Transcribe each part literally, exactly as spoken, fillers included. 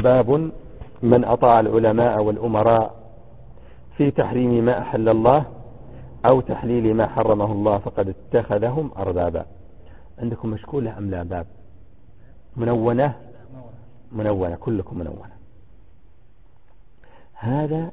باب من أطاع العلماء والأمراء في تحريم ما أحل الله أو تحليل ما حرمه الله فقد اتخذهم أربابا. عندكم مشكولة أم لا؟ باب منونة منونة كلكم منونة. هذا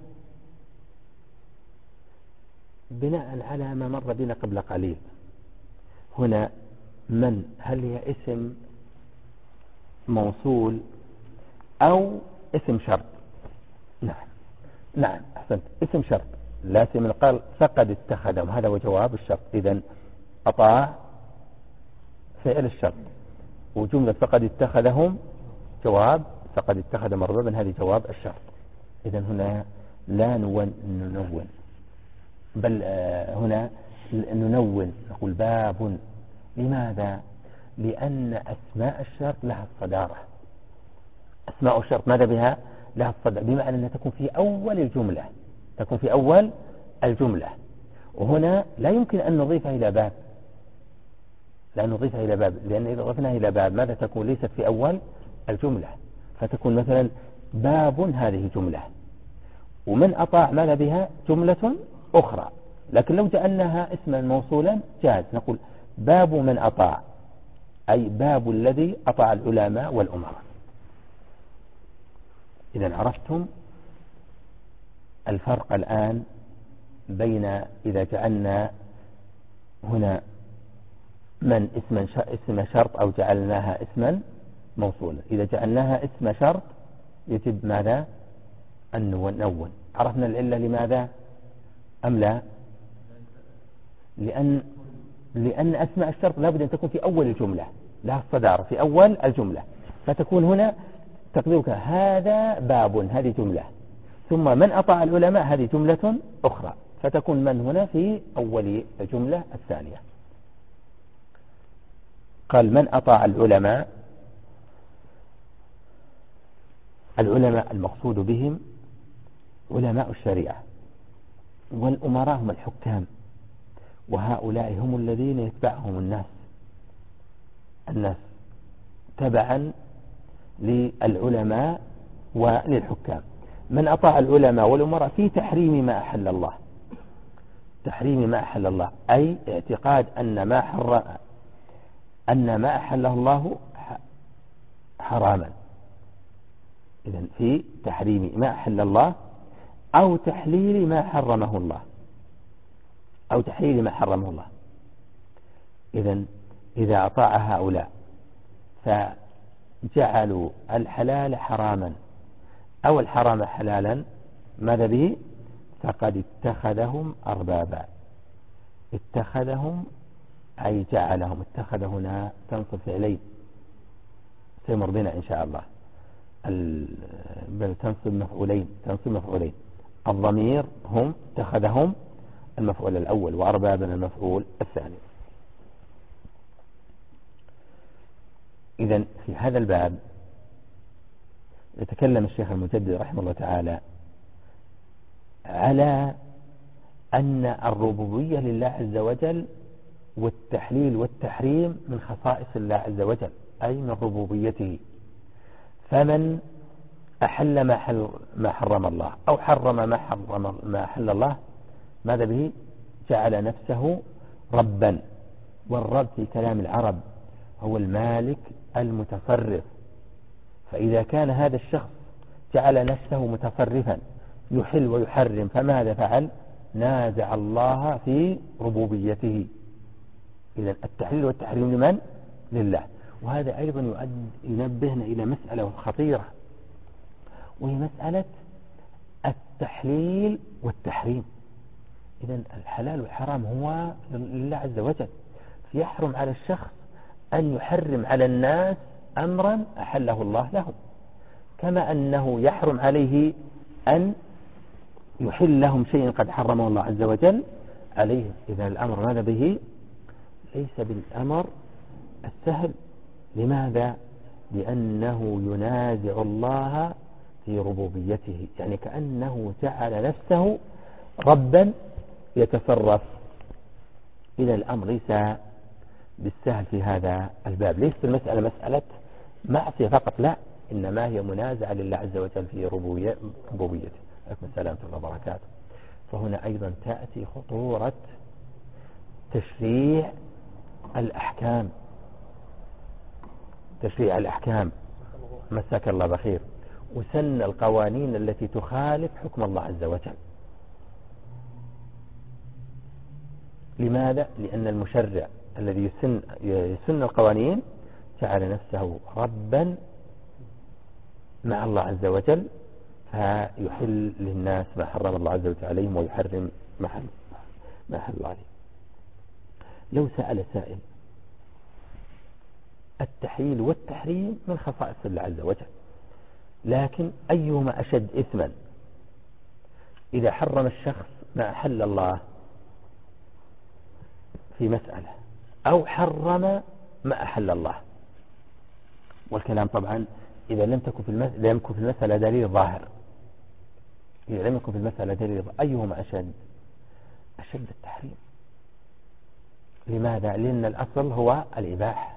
بناء على ما مر بنا قبل قليل. هنا من هل هي اسم موصول أو اسم شرط؟ نعم نعم أحسنت، اسم شرط. لا سيما قال فقد اتخذهم، هذا هو جواب الشرط. إذن أطاع فعل الشرط، وجملة فقد اتخذهم جواب فقد اتخذ مرببا، هذه جواب الشرط. إذن هنا لا ننون، بل هنا ننون، نقول باب. لماذا؟ لأن أسماء الشرط لها الصدارة. أسماء الشرط ماذا بها؟ لها الصدارة، بمعنى أنها تكون في أول الجملة، تكون في أول الجملة. وهنا لا يمكن أن نضيفها إلى باب، لا نضيفها إلى باب، لأن إذا ضفناها إلى باب ماذا تكون؟ ليست في أول الجملة، فتكون مثلا باب هذه جملة، ومن أطاع ماذا بها؟ جملة أخرى. لكن لو جعلناها اسما موصولا جاز، نقول باب من أطاع، أي باب الذي أطاع العلماء والأمراء. إذا عرفتم الفرق الآن بين إذا جعلنا هنا من اسما اسم شرط أو جعلناها اسما موصولا. إذا جعلناها اسم شرط يجب ماذا؟ أن ننون. عرفنا العلة لماذا أم لا؟ لأن لأن أسماء الشرط لابد أن تكون في أول الجملة، لها الصدارة في أول الجملة، فتكون هنا تقديرك هذا باب، هذه جملة، ثم من أطاع العلماء هذه جملة أخرى، فتكون من هنا في أول الجملة الثانية. قال من أطاع العلماء، العلماء المقصود بهم علماء الشريعة، والأمراء هم الحكام، وهؤلاء هم الذين يتبعهم الناس الناس تبعا للعلماء وللحكام. من أطاع العلماء والأمراء في تحريم ما أحل الله، تحريم ما أحل الله أي اعتقاد أن ما حرم أن ما أحله الله حراما. إذن في تحريم ما أحل الله أو تحليل ما حرمه الله، أو تحليل ما حرمه الله. إذن إذا أطاع هؤلاء فجعلوا الحلال حراما أو الحرام حلالا، ماذا به؟ فقد اتخذهم أربابا. اتخذهم أي جعلهم، اتخذ هنا تنصب فعلين سيمر بنا إن شاء الله، بل تنصب مفعولين، تنصب مفعولين. الضمير هم، اتخذهم المفعول الأول، وأربابا المفعول الثاني. إذن في هذا الباب يتكلم الشيخ المجدد رحمه الله تعالى على أن الربوبية لله عز وجل والتحليل والتحريم من خصائص الله عز وجل، أي من ربوبيته. فمن أحل ما, حل ما حرم الله أو حرم ما حرم ما أحل الله، ماذا به؟ جعل نفسه ربا. والرب في كلام العرب هو المالك المتصرف. فإذا كان هذا الشخص جعل نفسه متصرفا يحل ويحرم، فماذا فعل؟ نازع الله في ربوبيته. إذن التحليل والتحريم لمن؟ لله. وهذا أيضا ينبهنا إلى مسألة خطيرة، وهي مسألة التحليل والتحريم. إذن الحلال والحرام هو لله عز وجل، فيحرم على الشخص أن يحرم على الناس أمرا أحله الله لهم، كما أنه يحرم عليه أن يحل لهم شيء قد حرمه الله عز وجل عليه. إذا الأمر ماذا به؟ ليس بالأمر السهل. لماذا؟ لأنه ينازع الله في ربوبيته، يعني كأنه جعل نفسه ربا يتصرف. إذا الأمر ليس بالسهل في هذا الباب. ليس المسألة مسألة معصية فقط، لا، إنما هي منازعة لله عز وجل في ربوبيته. عليكم السلام ورحمة الله وبركاته. فهنا أيضا تأتي خطورة تشريع الأحكام تشريع الأحكام مساك الله بخير، وسن القوانين التي تخالف حكم الله عز وجل. لماذا؟ لأن المشرع الذي يسن, يسن القوانين جعل نفسه ربا مع الله عز وجل، فيحل للناس ما حرم الله عز وجل عليهم ويحرم ما حل ما حل عليهم. لو سأل سائل، التحليل والتحريم من خصائص الله عز وجل، لكن أيهما أشد إثما؟ إذا حرم الشخص ما أحل الله في مسألة، أو حرم ما أحل الله. والكلام طبعا إذا لم تكن في المسألة, لم يكن في المسألة دليل ظاهر. إذا لم يكن في المسألة دليل ظاهر، أيهما أشد؟ أشد التحريم. لماذا؟ لأن الأصل هو الإباحة.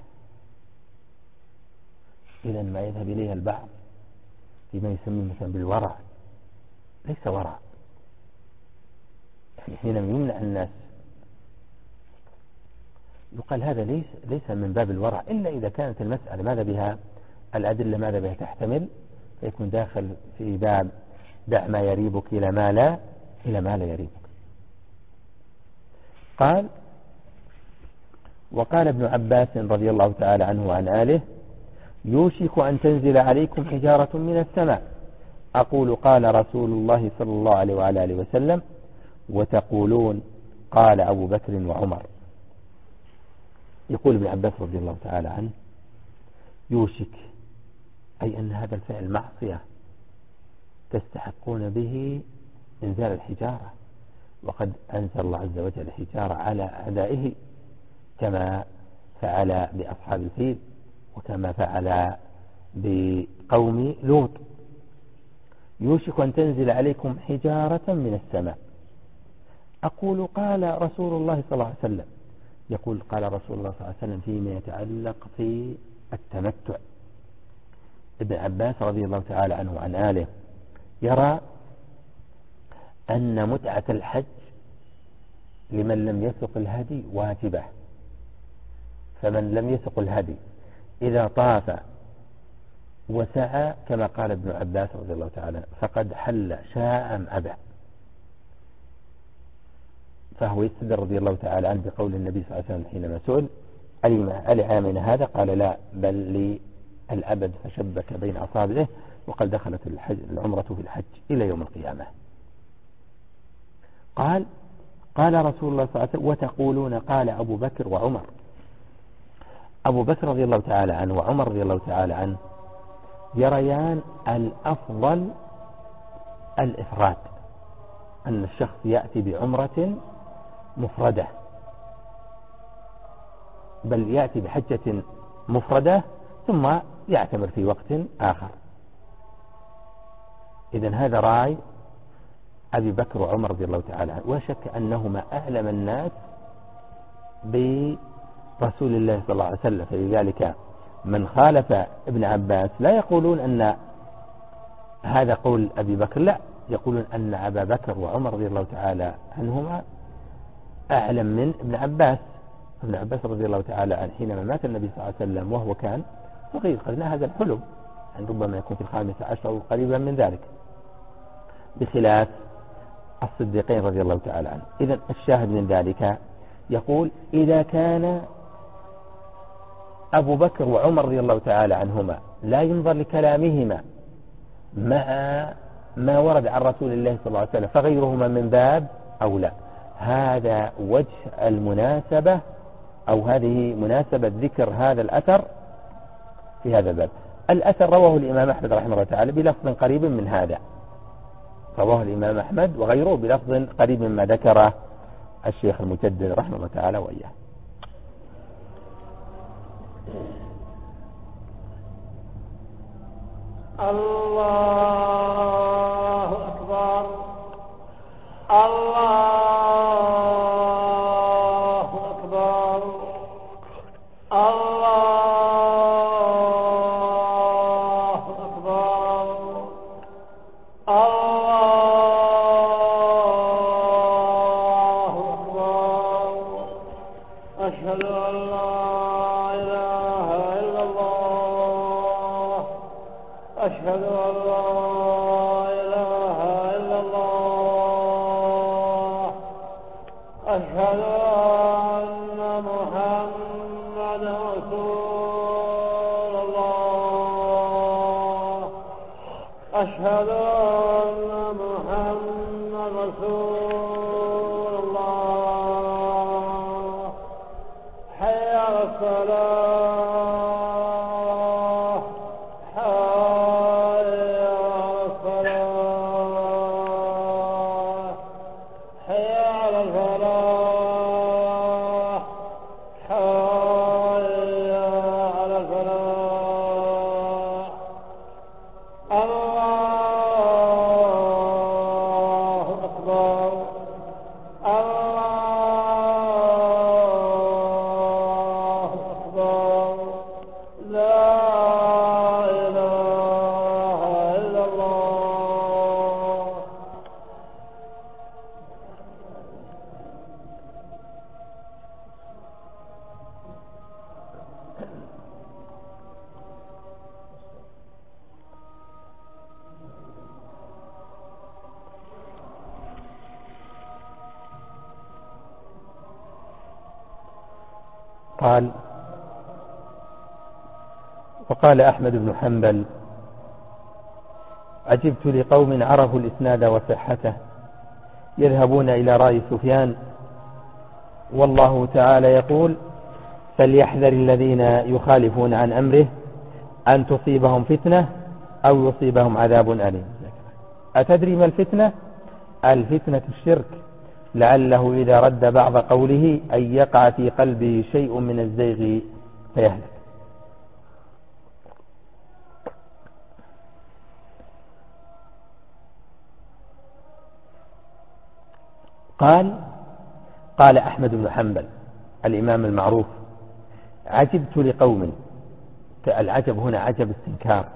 إذا ما يذهب إليه البعض فيما يسمى مثلا بالورع ليس ورع، يعني حينما يمنع الناس يقال هذا ليس ليس من باب الورع، إلا إذا كانت المسألة ماذا بها الأدلة ماذا بها تحتمل، فيكون داخل في باب دع ما يريبك إلى ما لا إلى ما لا يريبك. قال: وقال ابن عباس رضي الله تعالى عنه وعن آله: يوشك أن تنزل عليكم حجارة من السماء، أقول قال رسول الله صلى الله عليه وعلى آله وسلم، وتقولون قال أبو بكر وعمر. يقول ابن عباس رضي الله تعالى عنه: يوشك، أي أن هذا الفعل معصية تستحقون به إنزال الحجارة، وقد أنزل الله عز وجل الحجارة على أعدائه كما فعل بأصحاب الفيل وكما فعل بقوم لوط. يوشك أن تنزل عليكم حجارة من السماء، أقول قال رسول الله صلى الله عليه وسلم. يقول قال رسول الله صلى الله عليه وسلم فيما يتعلق في التمتع. ابن عباس رضي الله تعالى عنه عن آله يرى أن متعة الحج لمن لم يسق الهدي واجبة، فمن لم يسق الهدي إذا طاف وسعى كما قال ابن عباس رضي الله تعالى فقد حل شاء أم أبى. فهو يستدل رضي الله تعالى عنه بقول النبي صلى الله عليه وسلم حينما سئل: ألي من هذا؟ قال: لا، بل للأبد، فشبك بين أصابعه، وقد دخلت الحج العمرة في الحج إلى يوم القيامة. قال قال رسول الله صلى الله عليه وسلم: وتقولون قال أبو بكر وعمر. أبو بكر رضي الله تعالى عنه وعمر رضي الله تعالى عنه يريان الأفضل الإفراد، أن الشخص يأتي بعمرة مفردة، بل يأتي بحجة مفردة ثم يعتمر في وقت آخر. إذن هذا رأي أبي بكر وعمر رضي الله تعالى عنه، وشك أنهما أعلم الناس برسول الله صلى الله عليه وسلم. فلذلك من خالف ابن عباس لا يقولون أن هذا قول أبي بكر، لا، يقولون أن أبا بكر وعمر رضي الله تعالى عنهما أعلم من ابن عباس. ابن عباس رضي الله تعالى عنه حينما مات النبي صلى الله عليه وسلم وهو كان صغير، قد نهز الحلم، يعني ربما يكون في الخامسة عشر أو قريبا من ذلك، بخلاف الصديقين رضي الله تعالى عنه. إذن الشاهد من ذلك يقول: إذا كان أبو بكر وعمر رضي الله تعالى عنهما لا ينظر لكلامهما مع ما ورد عن رسول الله صلى الله عليه وسلم، فغيرهما من باب أولى. هذا وجه المناسبة، أو هذه مناسبة ذكر هذا الأثر في هذا الباب. الأثر رواه الإمام أحمد رحمه الله تعالى بلفظ قريب من هذا، رواه الإمام أحمد وغيره بلفظ قريب مما ذكره الشيخ المجدد رحمه الله تعالى وإياه. الله أكبر، الله أكبر، الله أشهد أن لا إله إلا الله أشهد أن محمدا رسول الله أشهد أن محمدا رسول الله حي على الصلاة حي على الصلاة حي على الفلاح حي على الفلاح الله أكبر الله أكبر لا إله إلا الله. قال وقال أحمد بن حنبل عجبت لقوم عرفوا الإسناد وصحته يذهبون إلى رأي سفيان والله تعالى يقول فليحذر الذين يخالفون عن أمره أن تصيبهم فتنة أو يصيبهم عذاب أليم. أتدري ما الفتنة؟ الفتنة الشرك، لعله إذا رد بعض قوله أن يقع في قلبه شيء من الزيغ فيهلك. قال قال أحمد بن حنبل الإمام المعروف عجبت لقوم، العجب هنا عجب استنكار،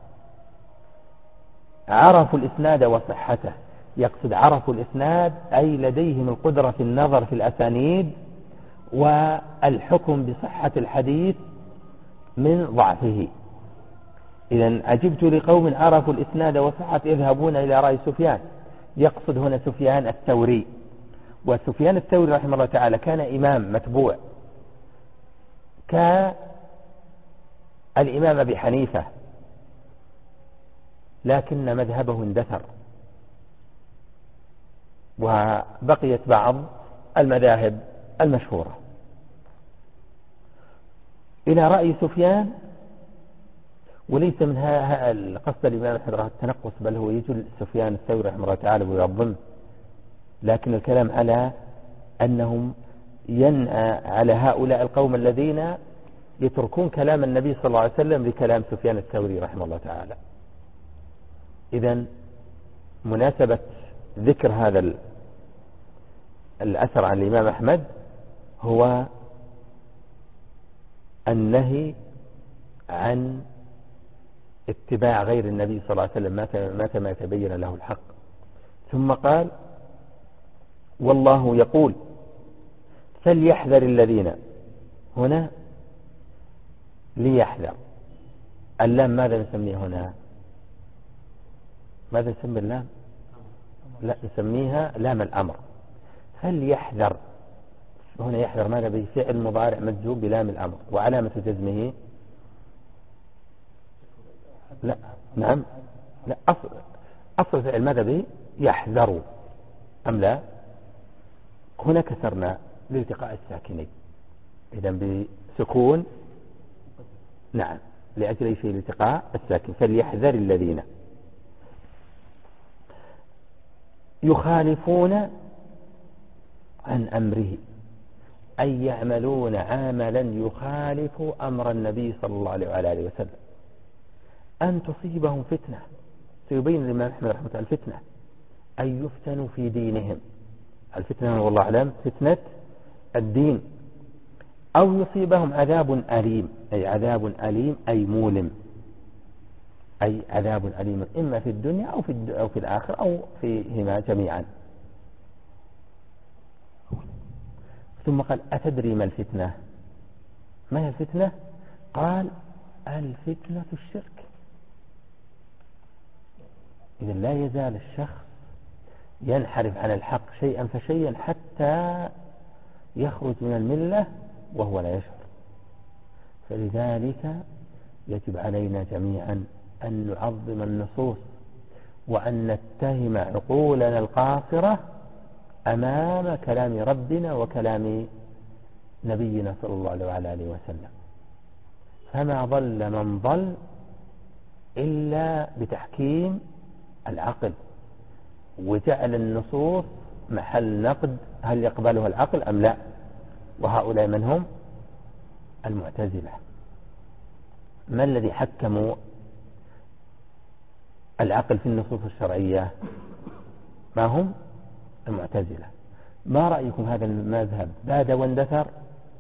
عرفوا الإسناد وصحته، يقصد عرفوا الإسناد أي لديهم القدرة في النظر في الأسانيد والحكم بصحة الحديث من ضعفه. إذن عجبت لقوم عرفوا الإسناد وصحته يذهبون إلى رأي سفيان، يقصد هنا سفيان الثوري. وسفيان الثوري رحمه الله تعالى كان إمام متبوع كالإمام أبي حنيفة، لكن مذهبه اندثر وبقيت بعض المذاهب المشهورة. إلى رأي سفيان، وليس من قصد الإمام أحمد التنقص، بل هو يجل سفيان الثوري رحمه الله تعالى ويعظم، لكن الكلام على أنهم ينأى على هؤلاء القوم الذين يتركون كلام النبي صلى الله عليه وسلم لكلام سفيان الثوري رحمه الله تعالى. إذن مناسبة ذكر هذا الأثر عن الإمام أحمد هو النهي عن اتباع غير النبي صلى الله عليه وسلم متى ما يتبين له الحق. ثم قال والله يقول فليحذر الذين، هنا ليحذر، اللام ماذا نسميه هنا؟ ماذا نسمي اللام؟ لا نسميها لام الأمر. فليحذر هنا، يحذر ماذا؟ بفعل مضارع مجزوم بلام الأمر، وعلامة جزمه لا نعم لا أصل أصل فعل ماذا به؟ يحذر أم لا؟ هنا كسرنا لالتقاء الساكنين، إذن بسكون نعم لأجل شيء الالتقاء الساكن. فليحذر الذين يخالفون عن أمره، أي يعملون عملا يخالف أمر النبي صلى الله عليه وآله وسلم، أن تصيبهم فتنة. سيبين الإمام أحمد رحمه الله الفتنة أن يفتنوا في دينهم، الفتنة والله أعلم فتنة الدين، أو يصيبهم عذاب أليم، أي عذاب أليم أي مولم، أي عذاب أليم إما في الدنيا أو في, أو في الآخرة أو فيهما جميعا. ثم قال أتدري ما الفتنة؟ ما هي الفتنة؟ قال الفتنة الشرك. إذا لا يزال الشخص ينحرف عن الحق شيئا فشيئا حتى يخرج من الملة وهو لا يشعر. فلذلك يجب علينا جميعا أن نعظم النصوص وأن نتهم عقولنا القاصرة أمام كلام ربنا وكلام نبينا صلى الله عليه وسلم. فما ضل من ضل إلا بتحكيم العقل وجعل النصوص محل نقد هل يقبلها العقل أم لا. وهؤلاء من هم؟ المعتزلة. ما الذي حكموا العقل في النصوص الشرعية؟ ما هم؟ المعتزلة. ما رأيكم هذا المذهب باد واندثر؟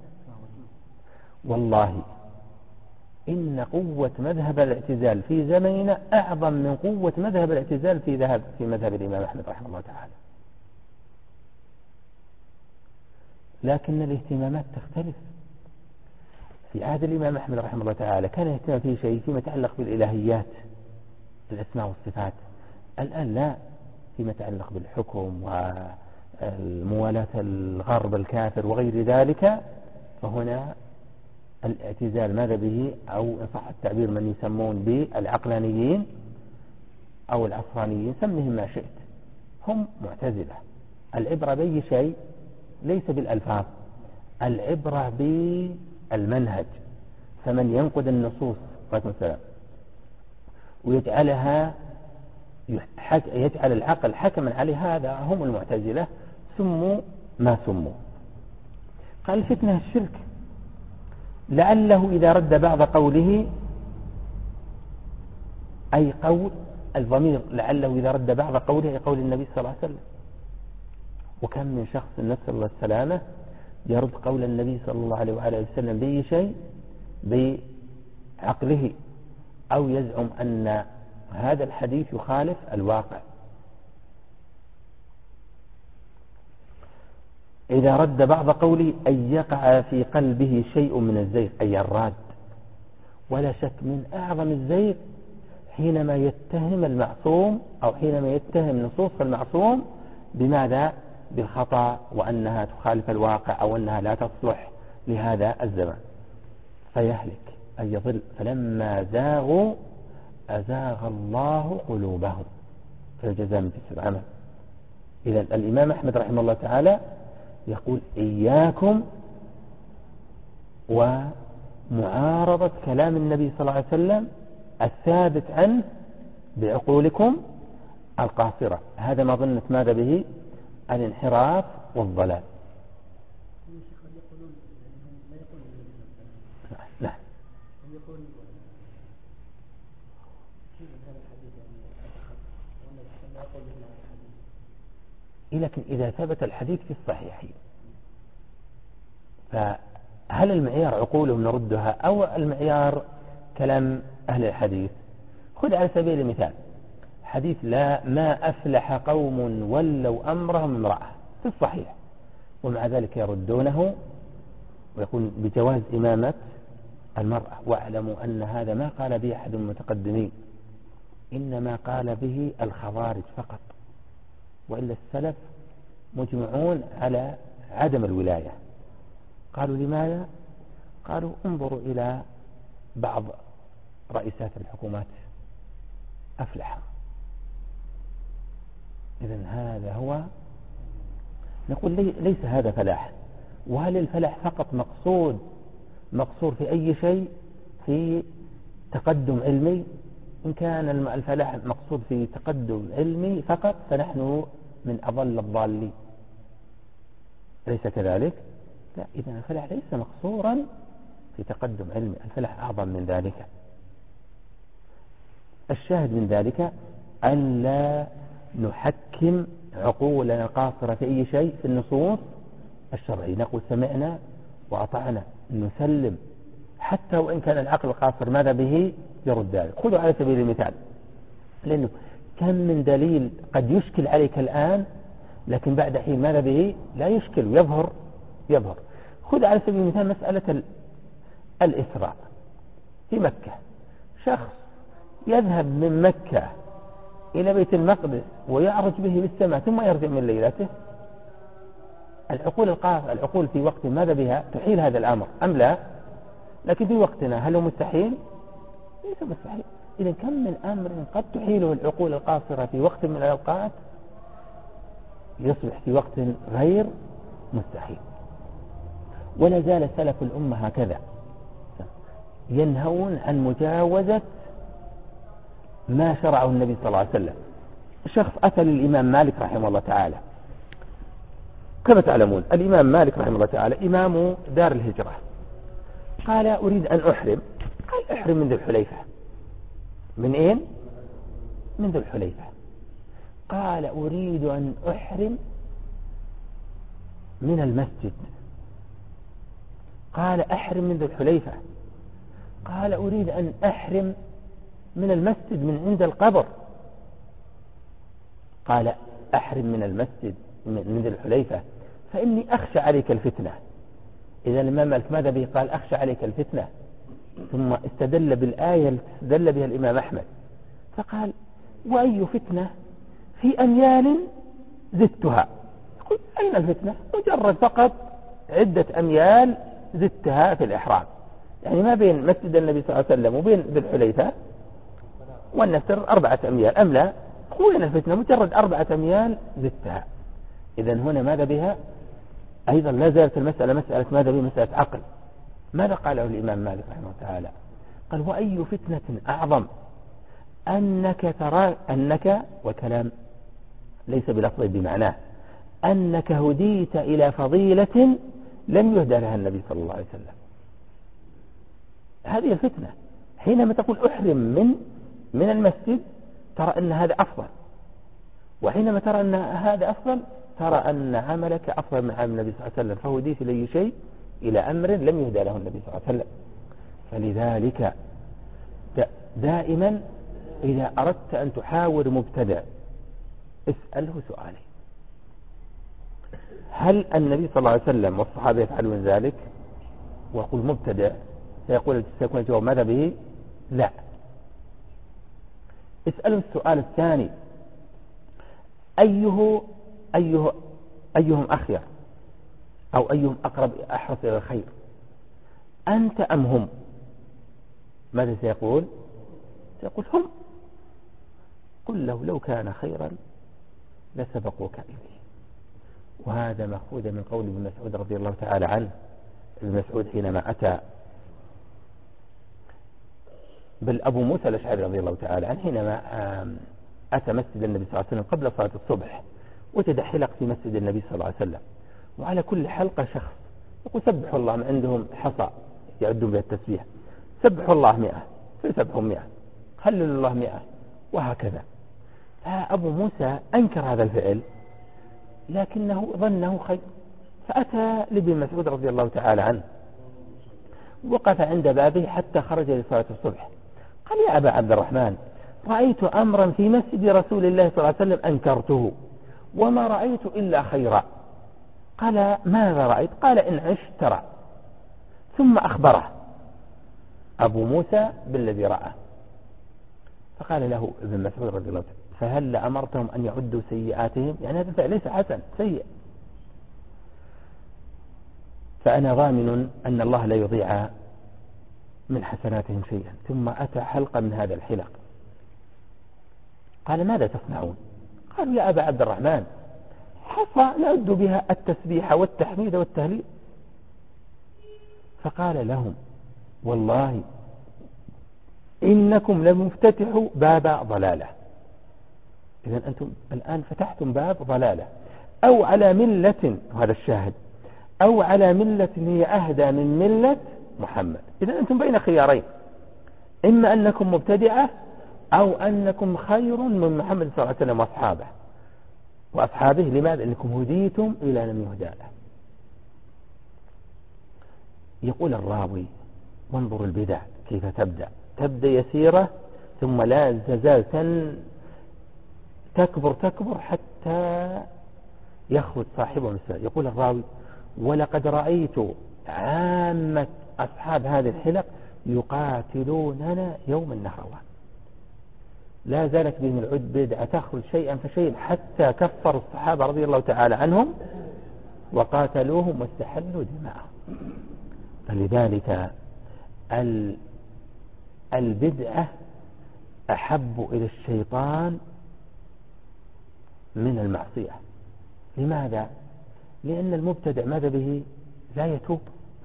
والله إن قوة مذهب الاعتزال في زمننا أعظم من قوة مذهب الاعتزال في ذهب في مذهب الإمام أحمد رحمه الله تعالى. لكن الاهتمامات تختلف. في عهد الإمام أحمد رحمه الله تعالى كان يهتم فيه شيء فيما يتعلق بالإلهيات الأسماء والصفات. الآن لا، فيما يتعلق بالحكم والموالاة الغرب الكافر وغير ذلك. فهنا الاعتزال ماذا به، أو إن صح التعبير من يسمون بالعقلانيين أو العصرانيين، سمهم ما شئت، هم معتزلة. العبرة بأي شيء ليس بالألفاظ، العبرة بالمنهج. فمن ينقد النصوص مثلا ويجعلها يجعل العقل حكما عليه، هذا هم المعتزلة، سموا ما سموا. قال الفتنة الشرك، لعله إذا رد بعض قوله، أي قول الضمير لعله إذا رد بعض قوله أي قول النبي صلى الله عليه وسلم. وكم من شخص نسأل الله السلامة يرد قول النبي صلى الله عليه وآله وسلم بأي شيء، بعقله، أو يزعم أن هذا الحديث يخالف الواقع. إذا رد بعض قوله أن يقع في قلبه شيء من الزيغ، أي الراد. ولا شك من أعظم الزيغ حينما يتهم المعصوم أو حينما يتهم نصوص المعصوم بماذا؟ بالخطأ، وأنها تخالف الواقع، أو أنها لا تصلح لهذا الزمان، فيهلك أي يضل. فلما زاغوا أزاغ الله قلوبهم، فالجزاء من جنس العمل. إذا الإمام أحمد رحمه الله تعالى يقول إياكم ومعارضة كلام النبي صلى الله عليه وسلم الثابت عنه بعقولكم القاصرة. هذا ما ظنت ماذا به؟ الانحراف والضلال. نعم. لكن إذا ثبت الحديث في الصحيحين، فهل المعيار عقولهم نردها أو المعيار كلام أهل الحديث؟ خذ على سبيل المثال حديث لا ما أفلح قوم ولوا أمرهم امرأة في الصحيح، ومع ذلك يردونه ويقول بجواز إمامة المرأة. واعلموا أن هذا ما قال به أحد المتقدمين، إنما قال به الخوارج فقط، وإلا السلف مجمعون على عدم الولاية. قالوا لماذا؟ قالوا انظروا إلى بعض رئيسات الحكومات أفلح. إذن هذا هو، نقول لي ليس هذا فلاح. وهل الفلاح فقط مقصود مقصور في أي شيء في تقدم علمي؟ إن كان الفلاح مقصود في تقدم علمي فقط فنحن من أضل الضالين، أليس كذلك؟ لا، إذن الفلاح ليس مقصورا في تقدم علمي، الفلاح أعظم من ذلك. الشاهد من ذلك أن لا نحكم عقولنا القاصرة في أي شيء في النصوص الشرعية. نقول سمعنا وأطعنا، نسلم حتى وإن كان العقل القاصر ماذا به يرد ذلك. خذوا على سبيل المثال، لأنه كم من دليل قد يشكل عليك الآن لكن بعد حين ماذا به لا يشكل ويظهر يظهر. خذ على سبيل المثال مسألة الإسراء في مكة. شخص يذهب من مكة إلى بيت المقدس ويعرج به للسماء ثم يرجع من ليلته؟ العقول القاصرة، العقول في وقت ماذا بها تحيل هذا الأمر أم لا؟ لكن في وقتنا هل هو مستحيل؟ ليس مستحيل. إذا كم من أمر قد تحيله العقول القاصرة في وقت من الأوقات يصبح في وقت غير مستحيل. ولا زال سلف الأمة هكذا ينهون عن مجاوزة ما شرعه النبي صلى الله عليه وسلم. شخص أتى للإمام مالك رحمه الله تعالى، كما تعلمون الإمام مالك رحمه الله تعالى إمام دار الهجرة، قال أريد أن أحرم. قال أحرم من ذي الحليفة. من أين؟ من ذي الحليفة. قال أريد أن أحرم من المسجد. قال أحرم من ذي الحليفة. قال أريد أن أحرم من المسجد من عند القبر. قال أحرم من المسجد من ذي الحليفة فإني أخشى عليك الفتنة. إذا الإمام مالك ماذا به؟ قال أخشى عليك الفتنة. ثم استدل بالآية التي استدل بها الإمام أحمد فقال وأي فتنة في أميال زدتها. قلت أين الفتنة؟ مجرد فقط عدة أميال زدتها في الإحرام، يعني ما بين مسجد النبي صلى الله عليه وسلم وبين ذي الحليفة والنفر أربعة أميال أم لا؟ وين الفتنة؟ مجرد أربعة أميال زدتها. إذا هنا ماذا بها؟ أيضا لا زالت المسألة مسألة ماذا بها؟ مسألة عقل. ماذا قاله الإمام مالك رحمه الله تعالى؟ قال وأي فتنة أعظم أنك ترى أنك، وكلام ليس بلفظ بمعناه، أنك هديت إلى فضيلة لم يهدى لها النبي صلى الله عليه وسلم. هذه الفتنة. حينما تقول أحرم من من المسجد ترى أن هذا أفضل، وحينما ترى أن هذا أفضل ترى أن عملك أفضل من عمل النبي صلى الله عليه وسلم، فهديت إلى شيء إلى أمر لم يهدى له النبي صلى الله عليه وسلم. فلذلك دائما إذا أردت أن تحاور مبتدع اسأله سؤالين: هل النبي صلى الله عليه وسلم والصحابة يفعلون ذلك؟ وقل مبتدع سيقول سيكون الجواب ماذا به؟ لا. اسأله السؤال الثاني: أيه أيه أيهم أخير أو أيهم أقرب أحرص إلى الخير، أنت أم هم؟ ماذا سيقول؟ سيقول هم. قل له لو كان خيرا لسبقوك إليه. وهذا مأخوذ من قول ابن مسعود رضي الله تعالى عنه. ابن مسعود حينما أتى بل أبو موسى الأشعري رضي الله تعالى عنه حينما أتى مسجد النبي صلى الله عليه وسلم قبل صلاة الصبح وجد حلق في مسجد النبي صلى الله عليه وسلم، وعلى كل حلقة شخص يقول سبحوا الله، عندهم حصى يعدون بها التسبيح، سبحوا الله مئة فسبحوا مئة، هللوا الله مئة، وهكذا. فأبو موسى أنكر هذا الفعل لكنه ظنه خير، فأتى لابن مسعود رضي الله تعالى عنه وقف عند بابه حتى خرج لصلاة الصبح. قال يا أبا عبد الرحمن، رأيت أمرا في مسجد رسول الله صلى الله عليه وسلم أنكرته وما رأيت إلا خيرا. قال ماذا رأيت؟ قال إن عشت ترى. ثم أخبره أبو موسى بالذي رأى. فقال له ابن مسعود رضي الله عنه فهل أمرتهم أن يعدوا سيئاتهم؟ يعني هذا فعل ليس حسن، سيء. فأنا ضامن أن الله لا يضيع من حسناتهم شيئا. ثم أتى حلقة من هذا الحلق. قال ماذا تصنعون؟ قالوا يا أبا عبد الرحمن حصى نعد بها التسبيح والتحميد والتهليل. فقال لهم والله إنكم لمفتتحوا باب ضلالة. إذن أنتم الآن فتحتم باب ضلالة، أو على ملة، وهذا الشاهد، أو على ملة هي أهدى من ملة محمد. إذن أنتم بين خيارين، إما أنكم مبتدعة أو أنكم خير من محمد صلى الله عليه وسلم وأصحابه وأصحابه. لماذا؟ أنكم هديتم إلى لم يهدى له. يقول الراوي وانظر البدع كيف تبدأ تبدأ يسيرة ثم لا تزال تكبر تكبر حتى يخرج صاحبه من السنة. يقول الراوي ولقد رأيت عامة أصحاب هذه الحلق يقاتلوننا يوم النهروان. لا زالت بهم العد بدعة تخرج شيئا فشيئا حتى كفروا الصحابة رضي الله تعالى عنهم وقاتلوهم واستحلوا دماءهم. فلذلك البدعة أحب إلى الشيطان من المعصية. لماذا؟ لأن المبتدع ماذا به؟ لا يتوب،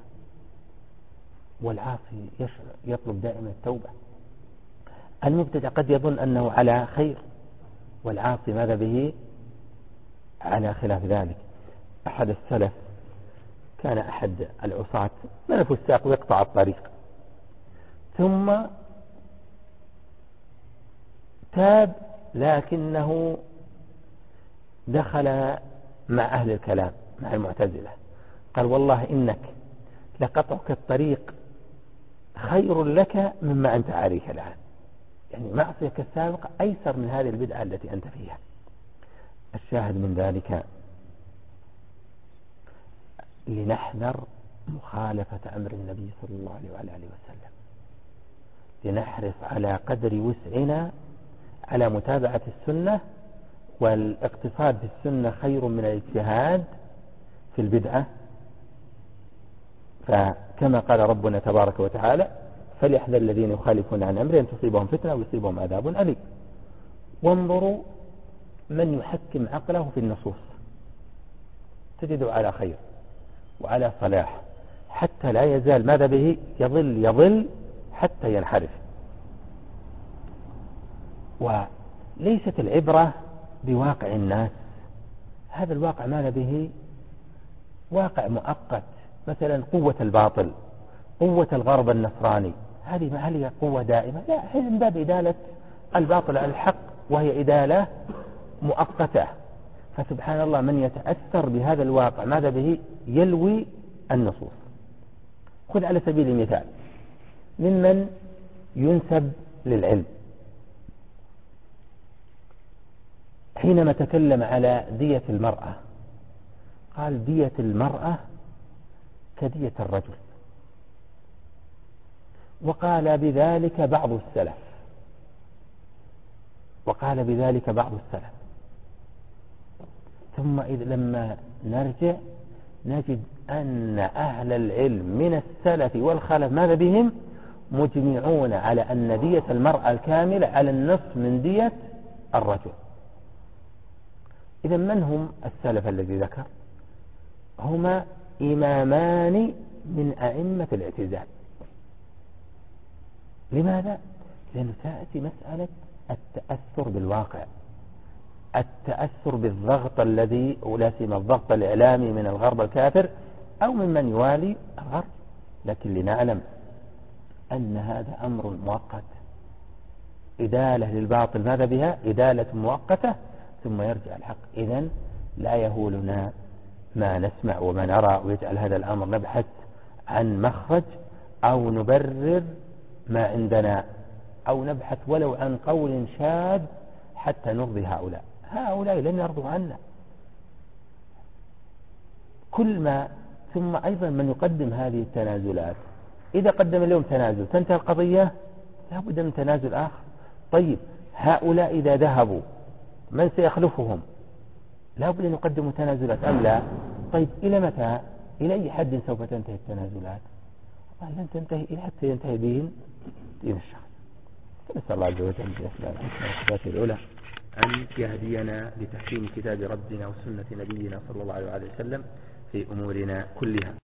والعاصي يطلب دائما التوبة. المبتدع قد يظن أنه على خير، والعاصي ماذا به؟ على خلاف ذلك. أحد السلف كان أحد العصاة من الفساق ويقطع الطريق، ثم تاب لكنه دخل مع أهل الكلام مع المعتزلة، قال والله إنك لقطعك الطريق خير لك مما أنت عليه الآن، يعني معصيك السابقة أيسر من هذه البدعة التي أنت فيها. الشاهد من ذلك لنحذر مخالفة أمر النبي صلى الله عليه وعلى آله وسلم، لنحرص على قدر وسعنا على متابعة السنة، والاقتصاد في السنة خير من الاجتهاد في البدعة. فكما قال ربنا تبارك وتعالى فليحذر الذين يخالفون عن أمره أن تصيبهم فتنة ويصيبهم عذاب أليم. وانظروا من يحكم عقله في النصوص تجده على خير وعلى صلاح، حتى لا يزال ماذا به؟ يضل يضل حتى ينحرف. وليست العبرة بواقع الناس، هذا الواقع ماذا به؟ واقع مؤقت. مثلا قوة الباطل، قوة الغرب النصراني، هذه هل هي قوة دائمة؟ لا، هي من باب إدالة الباطل على الحق، وهي إدالة مؤقتة. فسبحان الله من يتأثر بهذا الواقع ماذا به؟ يلوي النصوص. خذ على سبيل المثال ممن ينسب للعلم، حينما تكلم على دية المرأة قال دية المرأة كدية الرجل، وقال بذلك بعض السلف وقال بذلك بعض السلف ثم إذا لما نرجع نجد أن أهل العلم من السلف والخلف ماذا بهم؟ مجمعون على أن دية المرأة الكاملة على النصف من دية الرجل. إذا من هم السلف الذي ذكر؟ هما إمامان من أئمة الاعتزال. لماذا؟ لأنه تأتي مسألة التأثر بالواقع، التأثر بالضغط الذي ولا سيما الضغط الإعلامي من الغرب الكافر أو ممن يوالي الغرب. لكن لنعلم أن هذا أمر مؤقت، إدالة للباطل ماذا بها؟ إدالة مؤقتة ثم يرجع الحق. إذن لا يهولنا ما نسمع وما نرى ويجعل هذا الأمر نبحث عن مخرج أو نبرر ما عندنا أو نبحث ولو عن قول شاذ حتى نرضي هؤلاء. هؤلاء لن يرضوا عنا. كل ما ثم أيضا من يقدم هذه التنازلات إذا قدم اليوم تنازل تنتهي القضية، لا بد من تنازل آخر. طيب هؤلاء إذا ذهبوا من سيخلفهم؟ لا بد أن يقدموا تنازلات أم لا؟ طيب إلى متى؟ إلى أي حد سوف تنتهي التنازلات؟ لن تنتهي إلى حتى ينتهي دين دين الشخص. فنسأل الله عز وجل بأسماء الحسنى العلى أن يهدينا لتحكيم كتاب ربنا وسنة نبينا صلى الله عليه وسلم في أمورنا كلها.